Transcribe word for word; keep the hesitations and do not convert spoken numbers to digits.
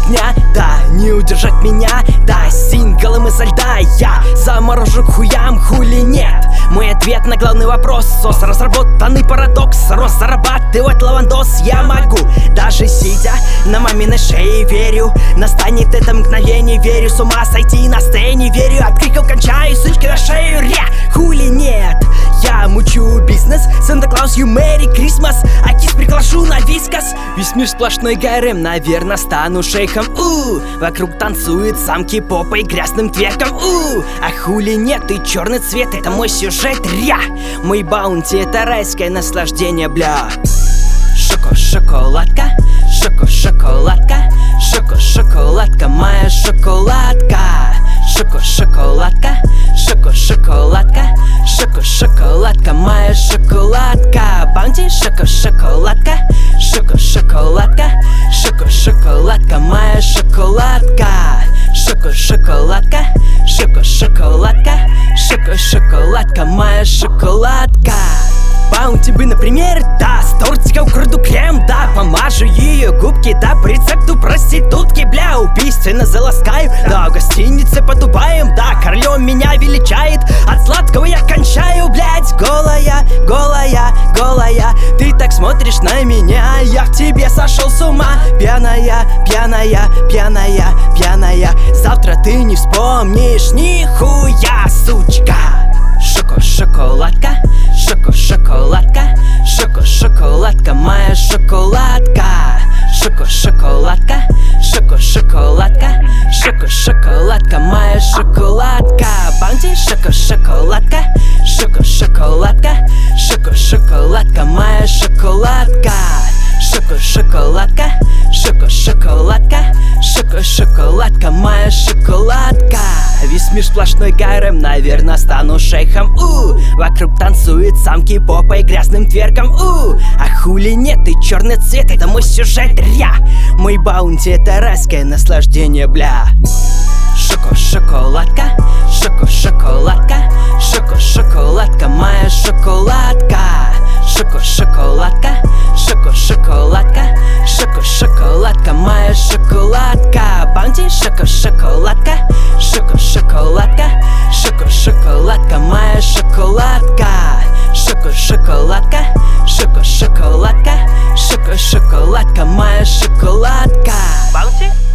дня. Да, не удержать меня, да, синглом изо льда. Я заморожу к хуям, хули нет. Мой ответ на главный вопрос: сос, разработанный парадокс. Рост зарабатывать лавандос я могу, даже сидя на маминой шее. Верю, настанет это мгновение. Верю, с ума сойти на сцене. Верю, от криков кончаю, сучки на шею. Ря, хули нет. Я мучу бизнес, Санта-Клаус, you Merry Christmas. А кис приглашу на вискас. Весь мир сплошной гарем, наверное, стану шейхом. У, вокруг танцуют самки попой грязным тверком. У, а хули нет, и черный цвет — это мой сюжет. Ря, мой баунти — это райское наслаждение, бля. Шоко-шоколадка, шоко-шоколадка, шоко-шоколадка, моя шоколадка. Шоко-шоколадка, шоко-шоколадка, шоко-шоколадка, моя шоколадка. Баунти, шоко-шоколадка, шоко-шоколадка, шоко-шоколадка, моя шоколадка. Шоко-шоколадка, шоко-шоколадка, шоко-шоколадка, моя шоколадка. Баунти бы, например, да, с тортика украду крем, да, помажу ее губки, да, по рецепту проститутки, бля, убийственно заласкаю, да, в гостинице под Дубаем, да, королем меня величает, от сладкого я кончаю, блядь, голая, голая, голая, ты так смотришь на меня, я в тебе сошел с ума, пьяная, пьяная, пьяная, пьяная, завтра ты не вспомнишь нихуя, сучка. Шоко-шоколадка, шоко-шоколадка, шоко-шоколадка, моя шоколадка. Шоко-шоколадка, шоко-шоколадка, шоко-шоколадка, моя шоколадка. Баунти, шоко-шоколадка, шоко-шоколадка, шоко-шоколадка, моя шоколадка. Шоко-шоколадка, шоко-шоколадка, шоко-шоколадка, моя шоколадка. Весь мир сплошной гарем, наверное, стану шейхом. У, вокруг танцуют самки попой грязным тверком. У, а хули нет, и черный цвет — это мой сюжет. Ря, мой баунти — это райское наслаждение, бля. Шоко-шоколадка, шоко-шоколадка, шоко-шоколадка, моя шоколадка. Шоко-шоколадка, шоко-шоколадка, шоко-шоколадка, моя шоколадка. Баунти, шоко-шоколадка, шоко-шоколадка, шоко-шоколадка, моя шоколадка. Шоко-шоколадка, шоко-шоколадка, шоко-шоколадка, моя шоколадка. Баунти.